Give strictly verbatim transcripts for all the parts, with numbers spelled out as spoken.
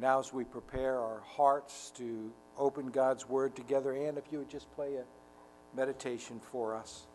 Now as we prepare our hearts to open God's Word together, Ann, if you would just play a meditation for us.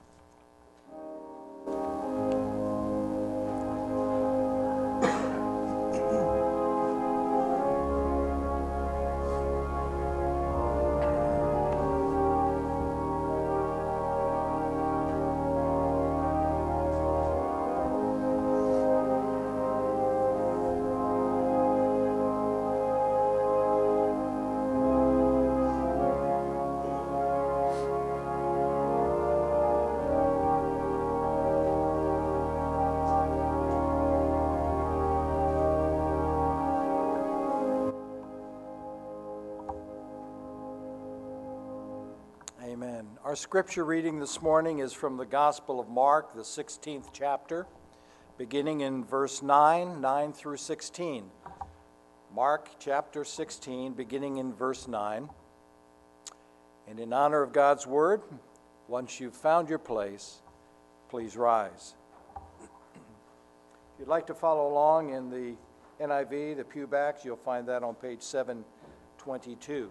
Amen. Our scripture reading this morning is from the Gospel of Mark, the sixteenth chapter, beginning in verse nine, nine through sixteen. Mark chapter sixteen, beginning in verse nine. And in honor of God's word, once you've found your place, please rise. If you'd like to follow along in the N I V, the pewbacks, you'll find that on page seven twenty-two.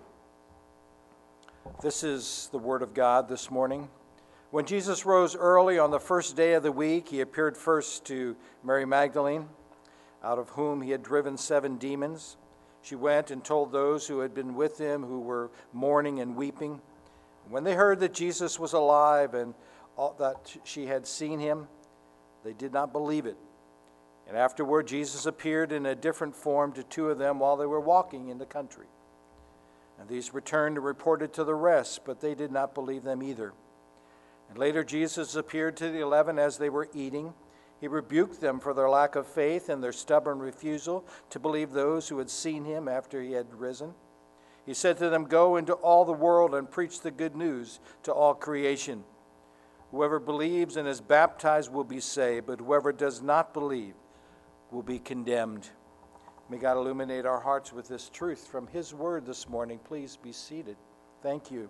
This is the word of God this morning. When Jesus rose early on the first day of the week, he appeared first to Mary Magdalene, out of whom he had driven seven demons. She went and told those who had been with him, who were mourning and weeping. When they heard that Jesus was alive and all that she had seen him, they did not believe it. And afterward, Jesus appeared in a different form to two of them while they were walking in the country. And these returned and reported to the rest, but they did not believe them either. And later Jesus appeared to the eleven as they were eating. He rebuked them for their lack of faith and their stubborn refusal to believe those who had seen him after he had risen. He said to them, "Go into all the world and preach the good news to all creation. Whoever believes and is baptized will be saved, but whoever does not believe will be condemned." May God illuminate our hearts with this truth from his word this morning. Please be seated. Thank you.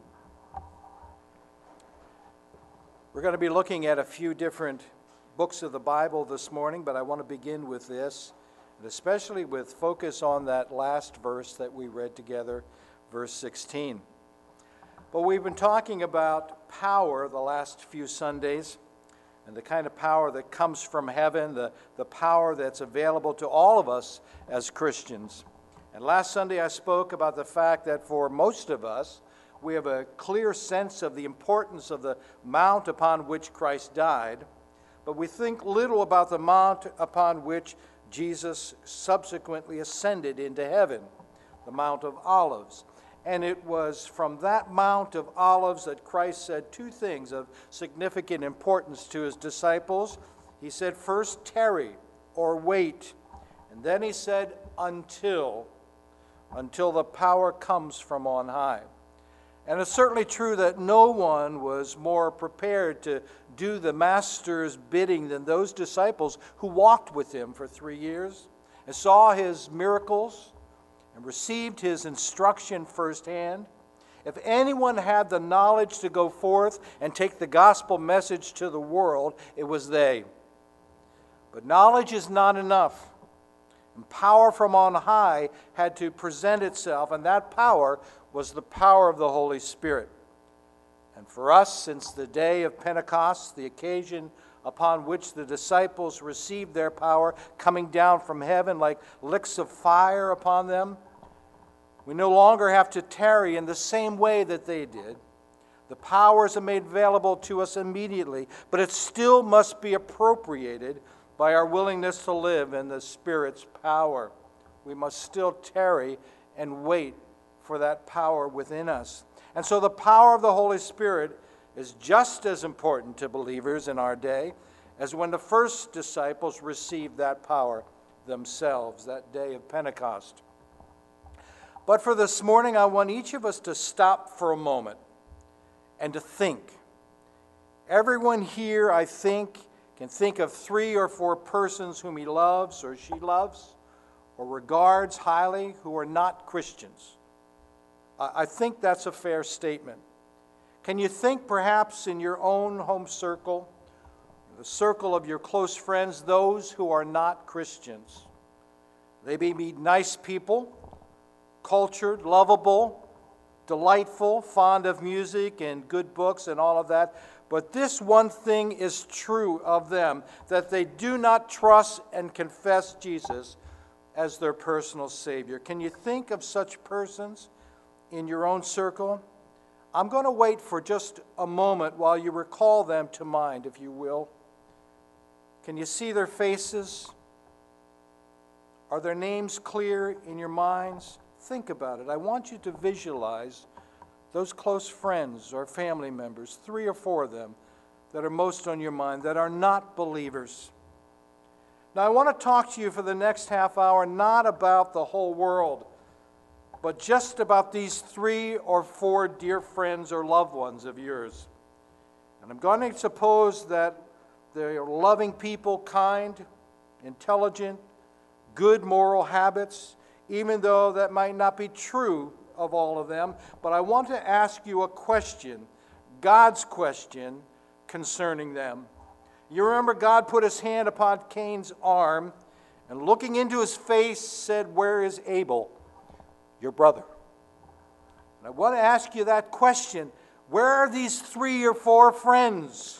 We're going to be looking at a few different books of the Bible this morning, but I want to begin with this, and especially with focus on that last verse that we read together, verse sixteen. But we've been talking about power the last few Sundays, and the kind of power that comes from heaven, the, the power that's available to all of us as Christians. And last Sunday I spoke about the fact that for most of us, we have a clear sense of the importance of the mount upon which Christ died, but we think little about the mount upon which Jesus subsequently ascended into heaven, the Mount of Olives. And it was from that Mount of Olives that Christ said two things of significant importance to his disciples. He said, first, tarry or wait. And then he said, until, until the power comes from on high. And it's certainly true that no one was more prepared to do the Master's bidding than those disciples who walked with him for three years and saw his miracles and received his instruction firsthand. If anyone had the knowledge to go forth and take the gospel message to the world, it was they. But knowledge is not enough. And power from on high had to present itself, and that power was the power of the Holy Spirit. And for us, since the day of Pentecost, the occasion upon which the disciples received their power coming down from heaven like licks of fire upon them, we no longer have to tarry in the same way that they did. The powers are made available to us immediately, but it still must be appropriated by our willingness to live in the Spirit's power. We must still tarry and wait for that power within us. And so the power of the Holy Spirit is just as important to believers in our day as when the first disciples received that power themselves, that day of Pentecost. But for this morning, I want each of us to stop for a moment and to think. Everyone here, I think, can think of three or four persons whom he loves or she loves or regards highly who are not Christians. I think that's a fair statement. Can you think perhaps in your own home circle, the circle of your close friends, those who are not Christians? They may be nice people, cultured, lovable, delightful, fond of music and good books and all of that. But this one thing is true of them, that they do not trust and confess Jesus as their personal Savior. Can you think of such persons in your own circle? I'm going to wait for just a moment while you recall them to mind, if you will. Can you see their faces? Are their names clear in your minds? Think about it. I want you to visualize those close friends or family members, three or four of them, that are most on your mind, that are not believers. Now, I want to talk to you for the next half hour not about the whole world, but just about these three or four dear friends or loved ones of yours. And I'm going to suppose that they're loving people, kind, intelligent, good moral habits, even though that might not be true of all of them. But I want to ask you a question, God's question concerning them. You remember God put his hand upon Cain's arm and looking into his face said, "Where is Abel, your brother?" And I want to ask you that question. Where are these three or four friends?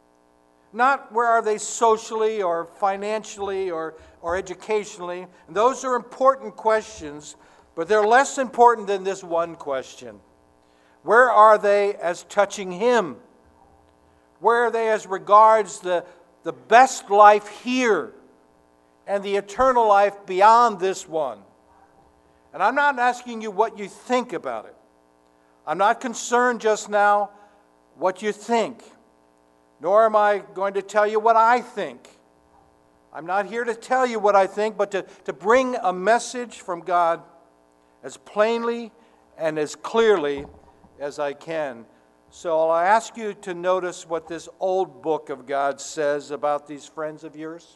Not where are they socially or financially or, or educationally. And those are important questions, but they're less important than this one question. Where are they as touching him? Where are they as regards the, the best life here and the eternal life beyond this one? And I'm not asking you what you think about it. I'm not concerned just now what you think, nor am I going to tell you what I think. I'm not here to tell you what I think, but to, to bring a message from God as plainly and as clearly as I can. So I'll ask you to notice what this old book of God says about these friends of yours.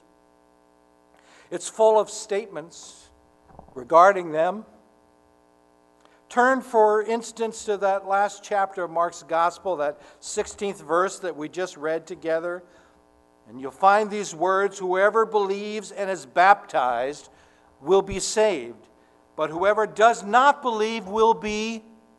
It's full of statements regarding them. Turn, for instance, to that last chapter of Mark's Gospel, that sixteenth verse that we just read together. And you'll find these words, "Whoever believes and is baptized will be saved, but whoever does not believe will be..."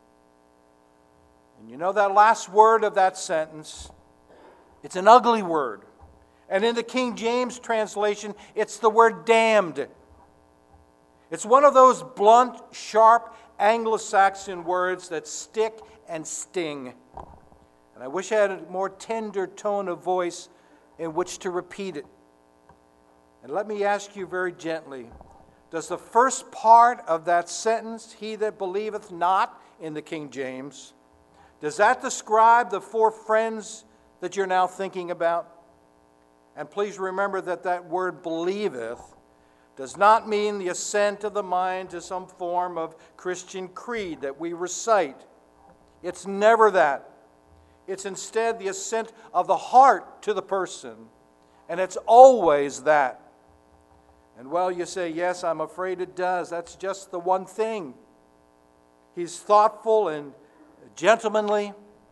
And you know that last word of that sentence? It's an ugly word. And in the King James translation, it's the word damned. It's one of those blunt, sharp Anglo-Saxon words that stick and sting. And I wish I had a more tender tone of voice in which to repeat it. And let me ask you very gently, does the first part of that sentence, "he that believeth not," in the King James, does that describe the four friends that you're now thinking about? And please remember that that word "believeth" does not mean the assent of the mind to some form of Christian creed that we recite. It's never that. It's instead the assent of the heart to the person. And it's always that. And well, you say, "Yes, I'm afraid it does." That's just the one thing. He's thoughtful and gentlemanly.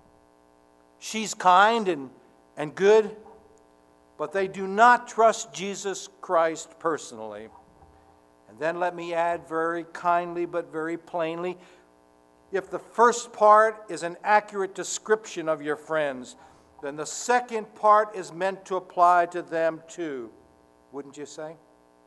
She's kind and, and good. But they do not trust Jesus Christ personally. And then let me add very kindly but very plainly, if the first part is an accurate description of your friends, then the second part is meant to apply to them too. Wouldn't you say?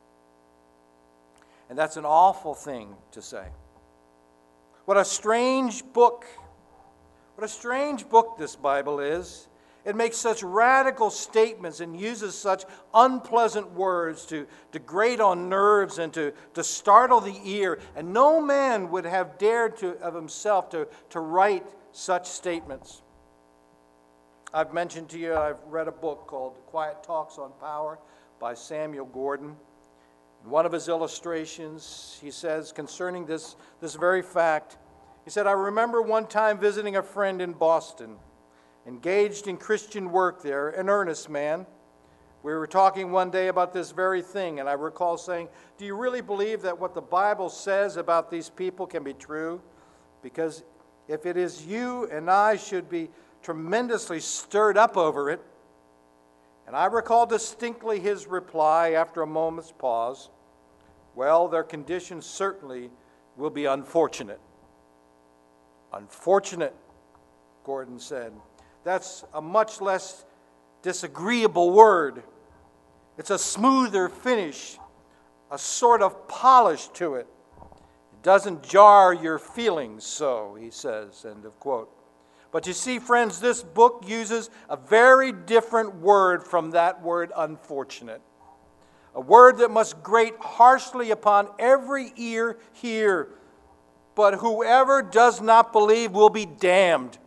And that's an awful thing to say. What a strange book. What a strange book this Bible is. It makes such radical statements and uses such unpleasant words to, to grate on nerves and to, to startle the ear. And no man would have dared to, of himself to, to write such statements. I've mentioned to you, I've read a book called Quiet Talks on Power by Samuel Gordon. In one of his illustrations, he says concerning this, this very fact, he said, "I remember one time visiting a friend in Boston, engaged in Christian work there, an earnest man. We were talking one day about this very thing, and I recall saying, 'Do you really believe that what the Bible says about these people can be true? Because if it is, you and I should be tremendously stirred up over it.' And I recall distinctly his reply after a moment's pause, well, their condition certainly will be unfortunate. Unfortunate, Gordon said. That's a much less disagreeable word. It's a smoother finish, a sort of polish to it. It doesn't jar your feelings so, he says, end of quote. But you see, friends, this book uses a very different word from that word unfortunate. A word that must grate harshly upon every ear here. But whoever does not believe will be damned,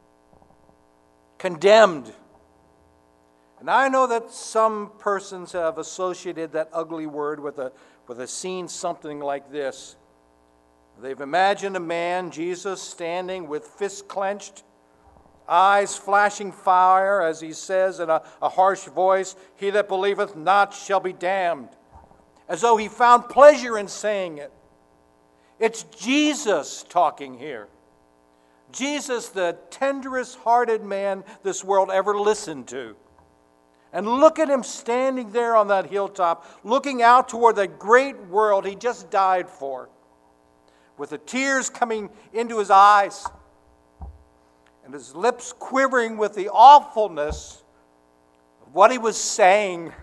condemned. And I know that some persons have associated that ugly word with a, with a scene something like this. They've imagined a man, Jesus, standing with fists clenched, eyes flashing fire, as he says in a, a harsh voice, "He that believeth not shall be damned," as though he found pleasure in saying it. It's Jesus talking here. Jesus, the tenderest-hearted man this world ever listened to. And look at him standing there on that hilltop, looking out toward the great world he just died for, with the tears coming into his eyes and his lips quivering with the awfulness of what he was saying.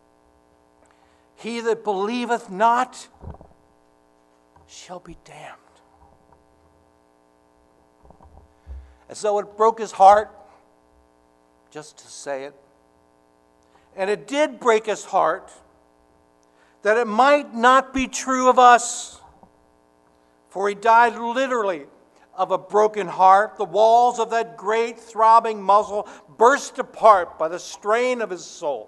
He that believeth not shall be damned. As though it broke his heart just to say it. And it did break his heart that it might not be true of us. For he died literally of a broken heart. The walls of that great throbbing muzzle burst apart by the strain of his soul.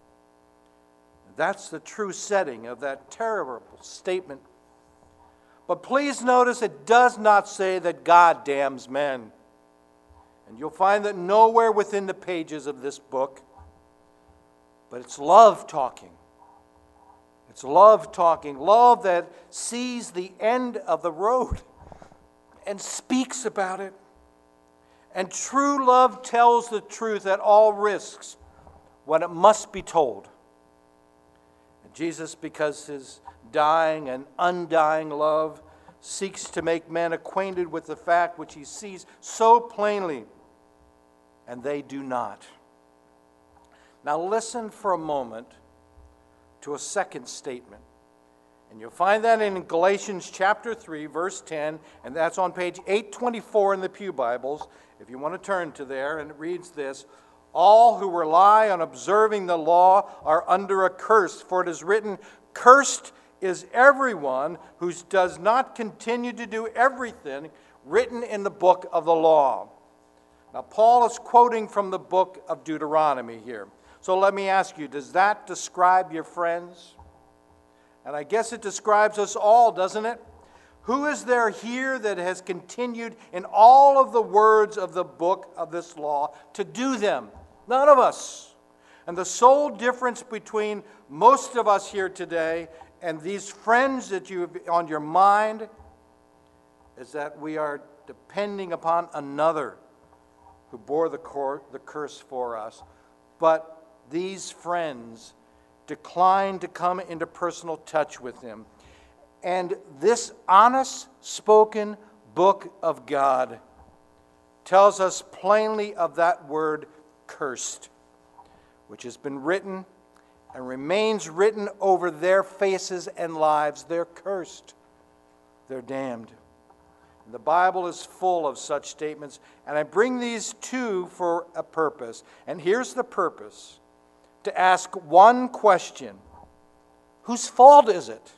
That's the true setting of that terrible statement. But please notice it does not say that God damns men. And you'll find that nowhere within the pages of this book. But it's love talking. It's love talking. Love that sees the end of the road and speaks about it. And true love tells the truth at all risks when it must be told. And Jesus, because his dying and undying love seeks to make men acquainted with the fact which he sees so plainly, and they do not. Now listen for a moment to a second statement. And you'll find that in Galatians chapter three, verse ten, and that's on page eight twenty-four in the Pew Bibles, if you want to turn to there, and it reads this: "All who rely on observing the law are under a curse, for it is written, cursed is everyone who does not continue to do everything written in the book of the law." Now, Paul is quoting from the book of Deuteronomy here. So let me ask you, does that describe your friends? And I guess it describes us all, doesn't it? Who is there here that has continued in all of the words of the book of this law to do them? None of us. And the sole difference between most of us here today and these friends that you have on your mind is that we are depending upon another who bore the, cor- the curse for us. But these friends declined to come into personal touch with him. And this honest spoken book of God tells us plainly of that word cursed, which has been written and remains written over their faces and lives. They're cursed. They're damned. And the Bible is full of such statements, and I bring these two for a purpose. And here's the purpose: to ask one question. Whose fault is it?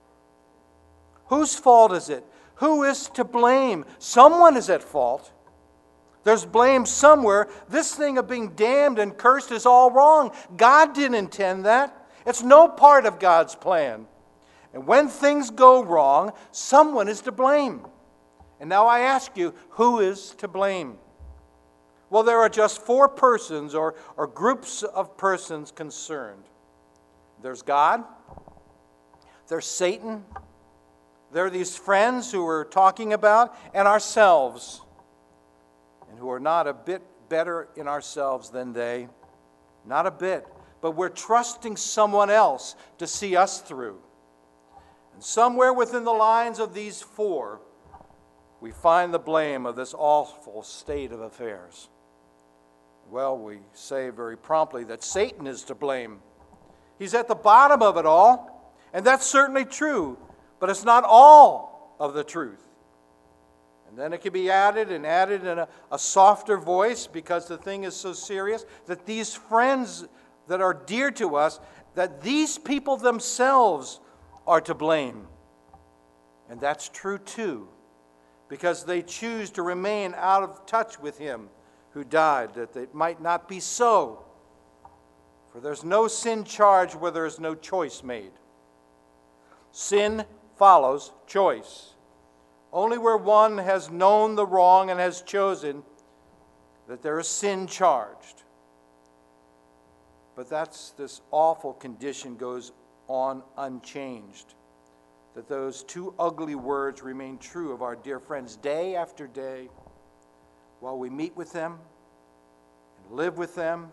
Whose fault is it? Who is to blame? Someone is at fault. There's blame somewhere. This thing of being damned and cursed is all wrong. God didn't intend that. It's no part of God's plan. And when things go wrong, someone is to blame. And now I ask you, who is to blame? Well, there are just four persons or, or groups of persons concerned. There's God. There's Satan. There are these friends who we're talking about, and ourselves, and who are not a bit better in ourselves than they. Not a bit. But we're trusting someone else to see us through. And somewhere within the lines of these four, we find the blame of this awful state of affairs. Well, we say very promptly that Satan is to blame. He's at the bottom of it all, and that's certainly true, but it's not all of the truth. And then it can be added and added in a, a softer voice, because the thing is so serious, that these friends that are dear to us, that these people themselves are to blame. And that's true too, because they choose to remain out of touch with him who died, that it might not be so. For there's no sin charge where there is no choice made. Sin follows choice. Only where one has known the wrong and has chosen, that there is sin charged. But that's this awful condition goes on unchanged. That those two ugly words remain true of our dear friends day after day, while we meet with them and live with them.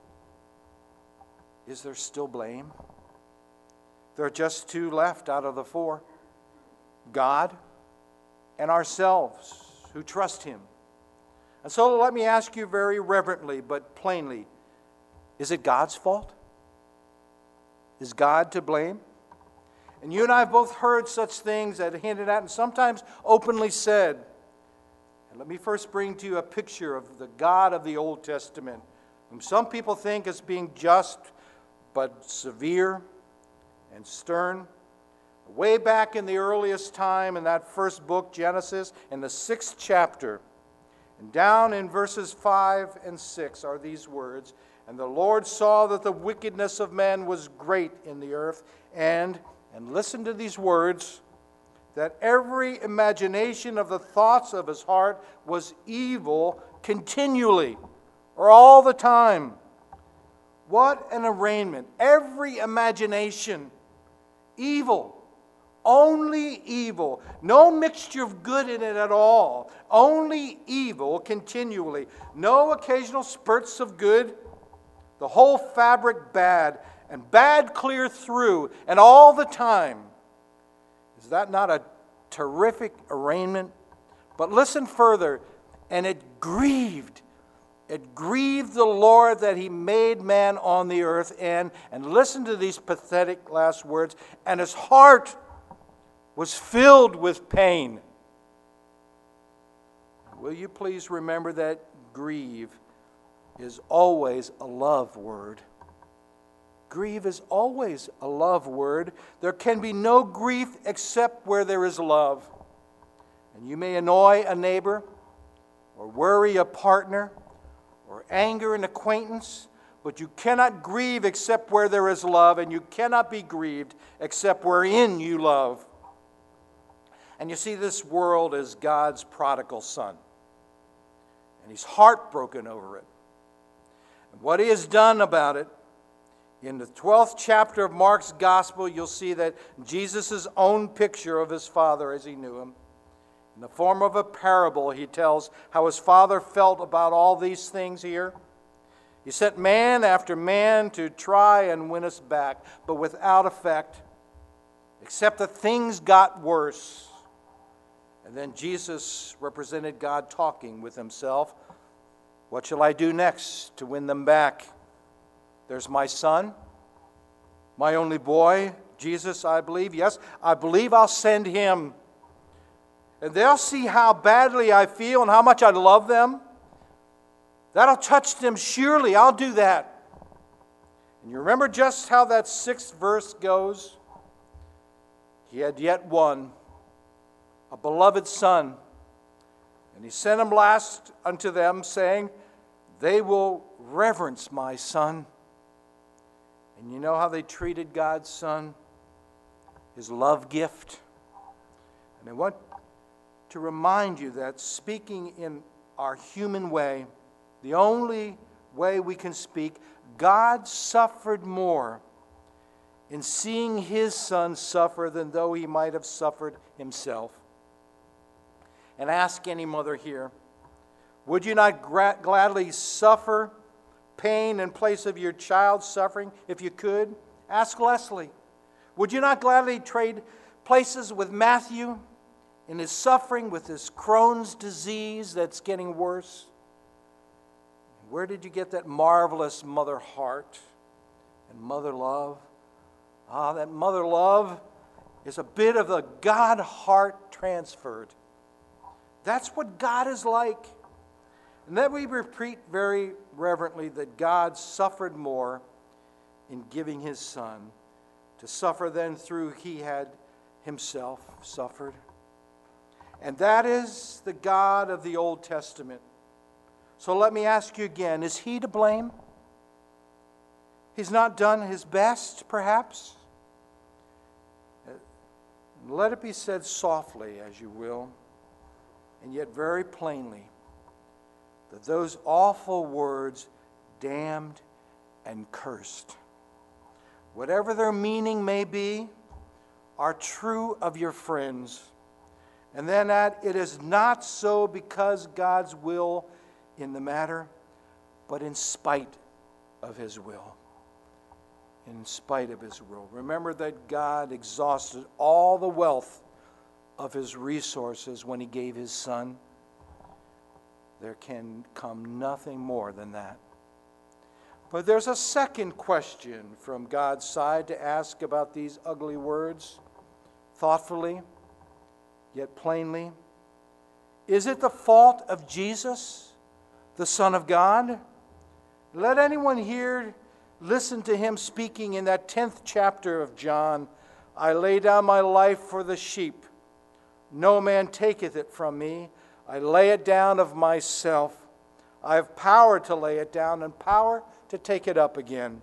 Is there still blame? There are just two left out of the four. God and ourselves who trust him. And so let me ask you very reverently but plainly, is it God's fault? Is God to blame? And you and I have both heard such things that are hinted at and sometimes openly said. And let me first bring to you a picture of the God of the Old Testament, whom some people think as being just but severe and stern. Way back in the earliest time, in that first book, Genesis, in the sixth chapter, and down in verses five and six are these words, "And the Lord saw that the wickedness of men was great in the earth, and, and listen to these words, that every imagination of the thoughts of his heart was evil continually," or all the time. What an arraignment. Every imagination, evil. Only evil. No mixture of good in it at all. Only evil continually. No occasional spurts of good. The whole fabric bad, and bad clear through, and all the time. Is that not a terrific arraignment? But listen further. And it grieved. It grieved the Lord that he made man on the earth. And, and listen to these pathetic last words. And his heart was filled with pain. Will you please remember that grieve is always a love word. Grieve is always a love word. There can be no grief except where there is love. And you may annoy a neighbor, or worry a partner, or anger an acquaintance, but you cannot grieve except where there is love, and you cannot be grieved except wherein you love. And you see, this world is God's prodigal son, and he's heartbroken over it. And what he has done about it, in the twelfth chapter of Mark's Gospel, you'll see that Jesus' own picture of his father as he knew him. In the form of a parable, he tells how his father felt about all these things here. He sent man after man to try and win us back, but without effect, except that things got worse. And then Jesus represented God talking with himself. What shall I do next to win them back? There's my son, my only boy, Jesus, I believe. Yes, I believe I'll send him. And they'll see how badly I feel and how much I love them. That'll touch them surely. I'll do that. And you remember just how that sixth verse goes? He had yet one, a beloved son. And he sent him last unto them, saying, they will reverence my son. And you know how they treated God's son? His love gift. And I want to remind you that speaking in our human way, the only way we can speak, God suffered more in seeing his son suffer than though he might have suffered himself. And ask any mother here, would you not gra- gladly suffer pain in place of your child's suffering if you could? Ask Leslie. Would you not gladly trade places with Matthew in his suffering with his Crohn's disease that's getting worse. Where did you get that marvelous mother heart and mother love? Ah, that mother love is a bit of the God heart transferred. That's what God is like. And then we repeat very reverently that God suffered more in giving his Son to suffer than through he had himself suffered. And that is the God of the Old Testament. So let me ask you again, is he to blame? He's not done his best, perhaps? Let it be said softly, as you will, and yet very plainly, that those awful words, damned and cursed, whatever their meaning may be, are true of your friends. And then that it is not so because God's will in the matter, but in spite of his will. In spite of his will. Remember that God exhausted all the wealth of his resources when he gave his Son. There can come nothing more than that. But there's a second question from God's side to ask about these ugly words, thoughtfully, yet plainly. Is it the fault of Jesus, the Son of God? Let anyone here listen to him speaking in that tenth chapter of John. I lay down my life for the sheep. No man taketh it from me. I lay it down of myself. I have power to lay it down and power to take it up again.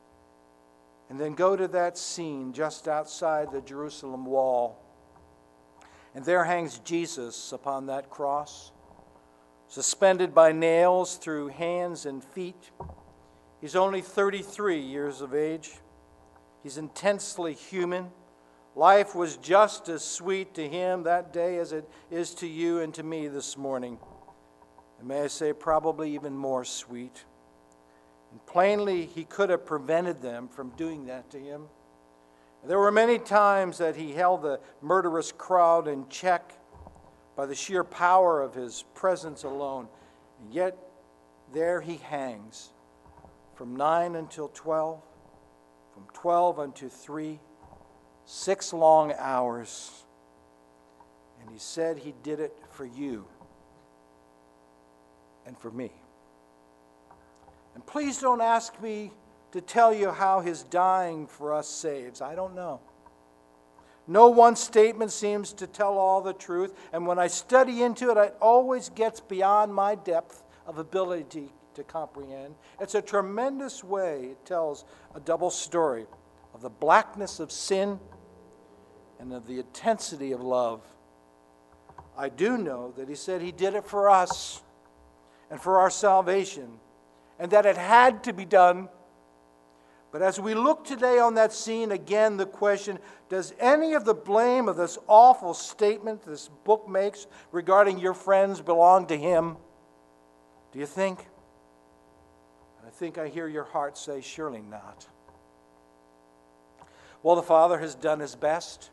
And then go to that scene just outside the Jerusalem wall. And there hangs Jesus upon that cross, suspended by nails through hands and feet. He's only thirty-three years of age. He's intensely human. Life was just as sweet to him that day as it is to you and to me this morning. And may I say, probably even more sweet. And plainly, he could have prevented them from doing that to him. There were many times that he held the murderous crowd in check by the sheer power of his presence alone. And yet, there he hangs from nine until twelve, from twelve until three, six long hours. And he said he did it for you and for me. And please don't ask me to tell you how his dying for us saves. I don't know. No one statement seems to tell all the truth, and when I study into it, it always gets beyond my depth of ability to comprehend. It's a tremendous way it tells a double story of the blackness of sin and of the intensity of love. I do know that he said he did it for us and for our salvation, and that it had to be done. But as we look today on that scene, again, the question, does any of the blame of this awful statement this book makes regarding your friends belong to him? Do you think? I think I hear your heart say, surely not. Well, the Father has done his best.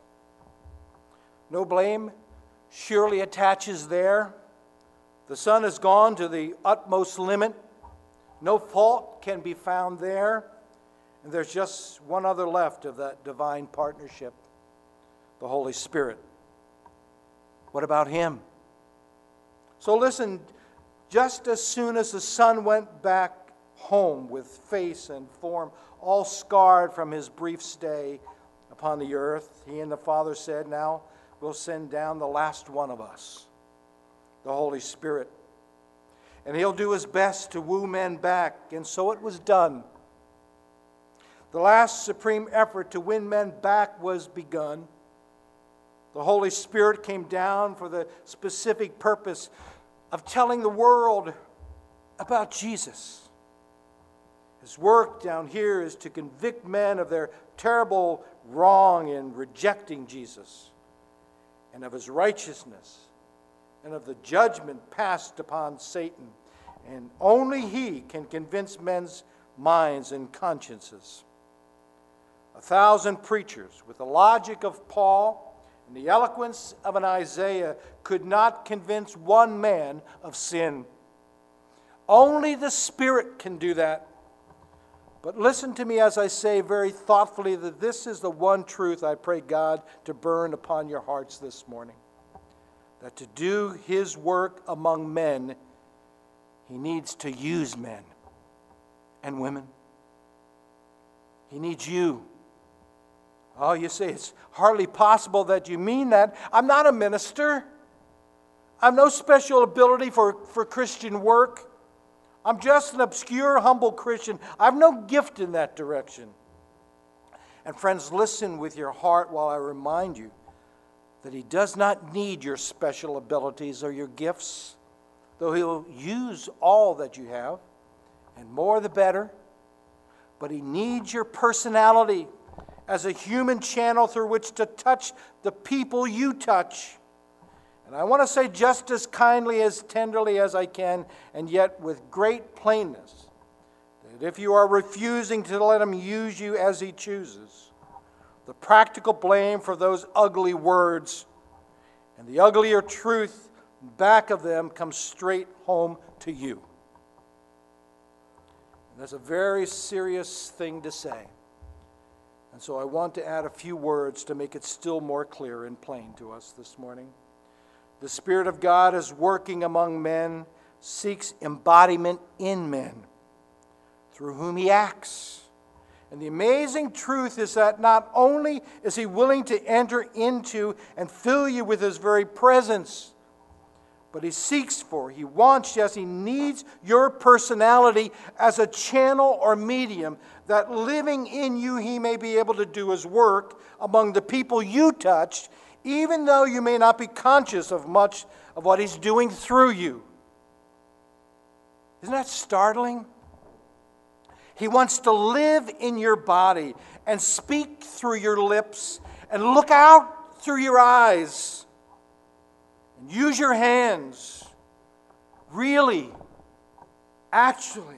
No blame surely attaches there. The Son has gone to the utmost limit. No fault can be found there. And there's just one other left of that divine partnership, the Holy Spirit. What about him? So listen, just as soon as the Son went back home with face and form all scarred from his brief stay upon the earth, he and the Father said, now we'll send down the last one of us, the Holy Spirit. And he'll do his best to woo men back. And so it was done. The last supreme effort to win men back was begun. The Holy Spirit came down for the specific purpose of telling the world about Jesus. His work down here is to convict men of their terrible wrong in rejecting Jesus, and of his righteousness, and of the judgment passed upon Satan. And only he can convince men's minds and consciences. A thousand preachers, with the logic of Paul, And the eloquence of an Isaiah could not convince one man of sin. Only the Spirit can do that. But listen to me as I say very thoughtfully that this is the one truth I pray God to burn upon your hearts this morning. That to do His work among men, He needs to use men and women. He needs you. Oh, you say it's hardly possible that you mean that. I'm not a minister. I have no special ability for, for Christian work. I'm just an obscure, humble Christian. I have no gift in that direction. And friends, listen with your heart while I remind you that He does not need your special abilities or your gifts, though He'll use all that you have, and more the better. But He needs your personality as a human channel through which to touch the people you touch. And I want to say just as kindly, as tenderly as I can, and yet with great plainness, that if you are refusing to let Him use you as He chooses, the practical blame for those ugly words and the uglier truth back of them comes straight home to you. And that's a very serious thing to say. And so I want to add a few words to make it still more clear and plain to us this morning. The Spirit of God is working among men, seeks embodiment in men, through whom He acts. And the amazing truth is that not only is He willing to enter into and fill you with His very presence, but He seeks for, He wants, yes, He needs your personality as a channel or medium that living in you He may be able to do His work among the people you touched, even though you may not be conscious of much of what He's doing through you. Isn't that startling? He wants to live in your body and speak through your lips and look out through your eyes and use your hands. Really, actually.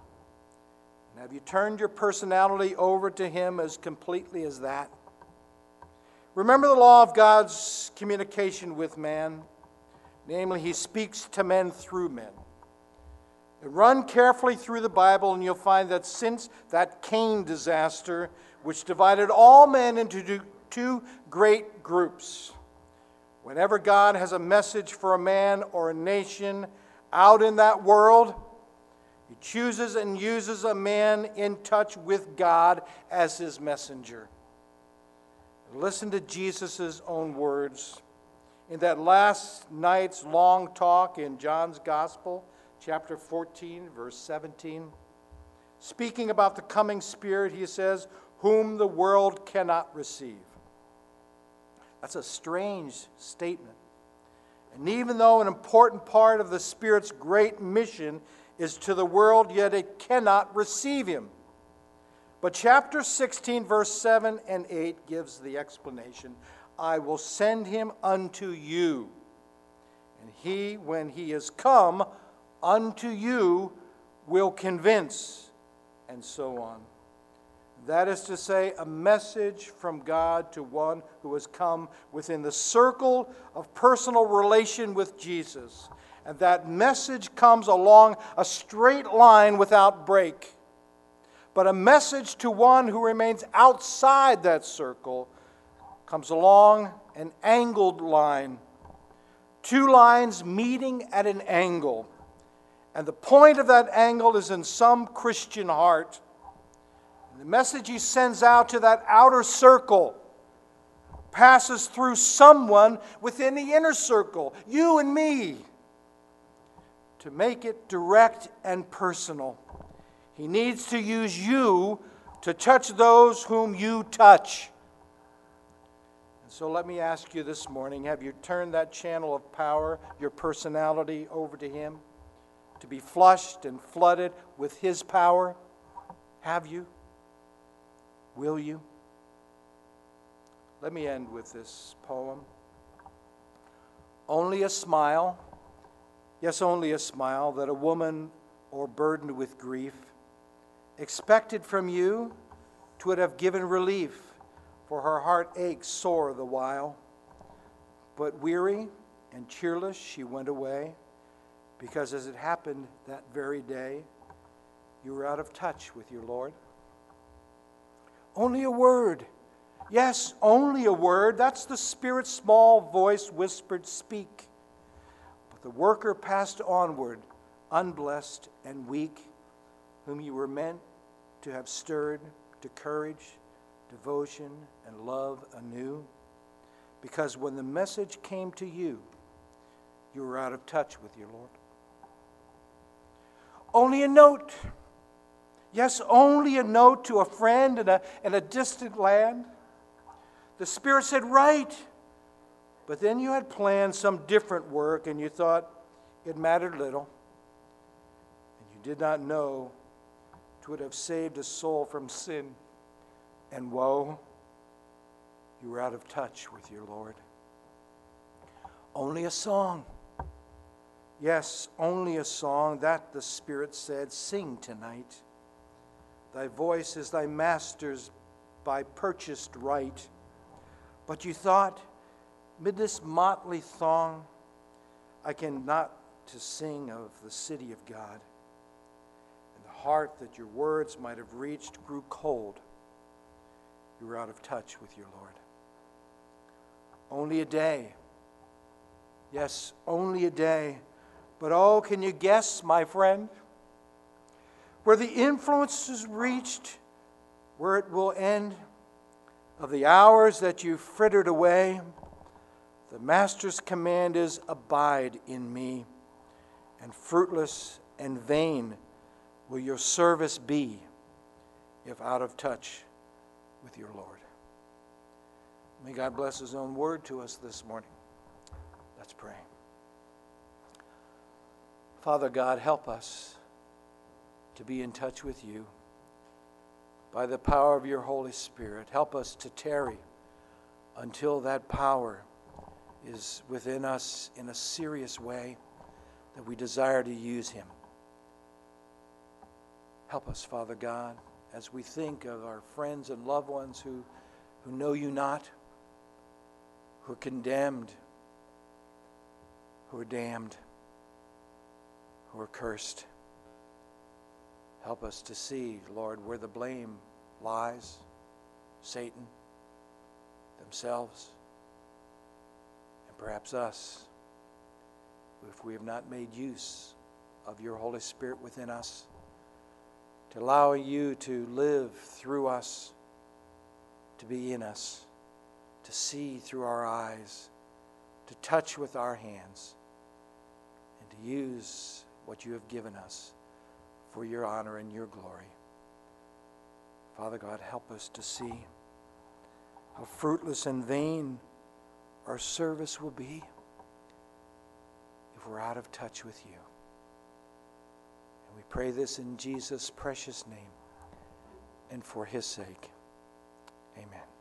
And have you turned your personality over to Him as completely as that? Remember the law of God's communication with man. Namely, He speaks to men through men. And run carefully through the Bible and you'll find that since that Cain disaster, which divided all men into two great groups, whenever God has a message for a man or a nation out in that world, He chooses and uses a man in touch with God as His messenger. Listen to Jesus' own words. In that last night's long talk in John's Gospel, chapter fourteen, verse seventeen, speaking about the coming Spirit, He says, whom the world cannot receive. That's a strange statement. And even though an important part of the Spirit's great mission is to the world, yet it cannot receive Him. But chapter sixteen, verse seven and eight gives the explanation. I will send Him unto you, and He, when He is come unto you, will convince, and so on. That is to say, a message from God to one who has come within the circle of personal relation with Jesus. And that message comes along a straight line without break. But a message to one who remains outside that circle comes along an angled line. Two lines meeting at an angle. And the point of that angle is in some Christian heart. And the message He sends out to that outer circle passes through someone within the inner circle, you and me, to make it direct and personal. He needs to use you to touch those whom you touch. And so let me ask you this morning, have you turned that channel of power, your personality, over to Him? To be flushed and flooded with His power? Have you? Will you? Let me end with this poem. Only a smile, yes, only a smile, that a woman o'erburdened with grief expected from you, 'twould have given relief, for her heart aches sore the while. But weary and cheerless she went away, because as it happened that very day, you were out of touch with your Lord. Only a word. Yes, only a word. That's the Spirit's small voice whispered, "Speak." But the worker passed onward, unblessed and weak, whom you were meant to have stirred to courage, devotion, and love anew. Because when the message came to you, you were out of touch with your Lord. Only a note. Yes, only a note to a friend in a, in a distant land. The Spirit said, "Write." But then you had planned some different work, and you thought it mattered little. And you did not know it would have saved a soul from sin and woe. You were out of touch with your Lord. Only a song. Yes, only a song. That, the Spirit said, "Sing tonight. Thy voice is thy master's by purchased right." But you thought, mid this motley throng, I cannot to sing of the city of God. And the heart that your words might have reached grew cold. You were out of touch with your Lord. Only a day. Yes, only a day. But oh, can you guess, my friend, where the influence is reached, where it will end? Of the hours that you frittered away, the Master's command is, "Abide in me," and fruitless and vain will your service be if out of touch with your Lord. May God bless His own word to us this morning. Let's pray. Father God, help us to be in touch with you. By the power of your Holy Spirit, help us to tarry until that power is within us in a serious way that we desire to use Him. Help us, Father God, as we think of our friends and loved ones who, who know you not, who are condemned, who are damned, who are cursed. Help us to see, Lord, where the blame lies. Satan, themselves, and perhaps us, if we have not made use of your Holy Spirit within us, to allow you to live through us, to be in us, to see through our eyes, to touch with our hands, and to use what you have given us for your honor and your glory. Father God, help us to see how fruitless and vain our service will be if we're out of touch with you. And we pray this in Jesus' precious name and for His sake. Amen.